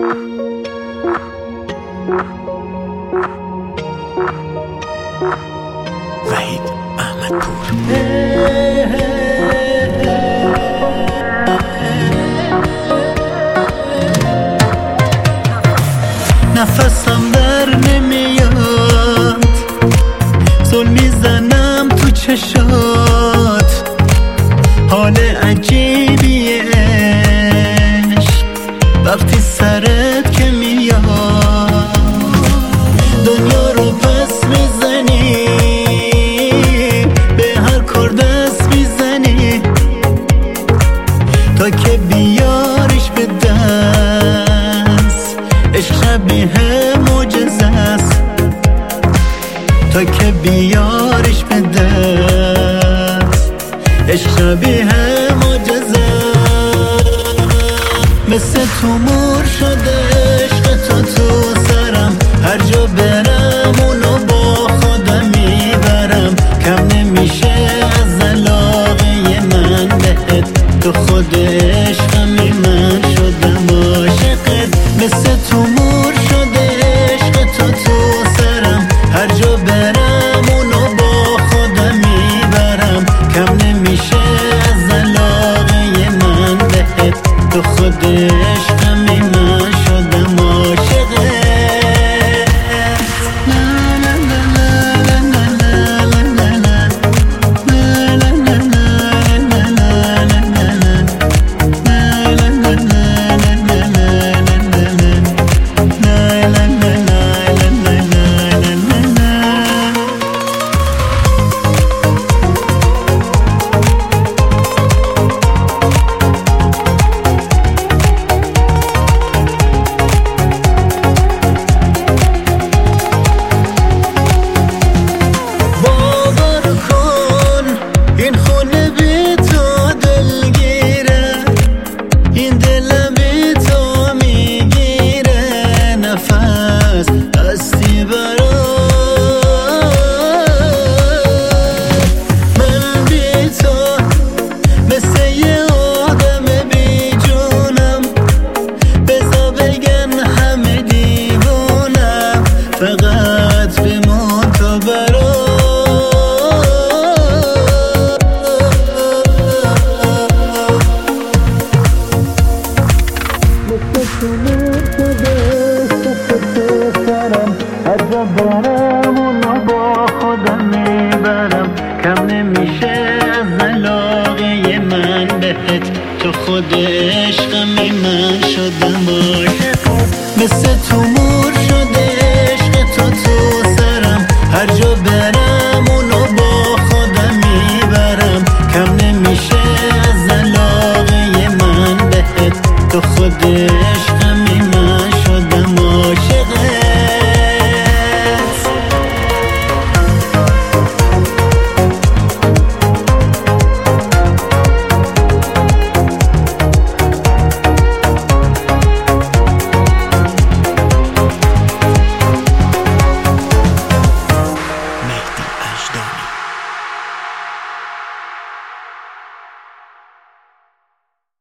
وحید احمدپور. نفسم در نمیاد، زل میزنم تو چشات، حال عجیبیه عشق وقتی سرت که میاد. دنیا رو پس میزنی، به هر کار دست میزنی، تا که بیاریش به دست. عشق شبیه معجزه است، تا که بیاریش به دست. عشق شبیه معجزه، مثل تومور شده عشق تو سرم، هر جا برم اونو با خودم میبرم. کم نمیشه از علاقه من بهت، تو خود عشقمی، من شدم عاشقت. مثل تومور شده عشق تو سرم، هر جا برم اونو با خودم میبرم. کم نمیشه از علاقه من بهت، تو خود عشقمی، من شدم عاشقت. فقط بمان تا برا مثل تومور شده تو سرم، هر جا برم اونو با خودم میبرم. کم نمیشه از علاقه من بهت، تو خود عشقمی، من شدم عاشقت. مثل تومور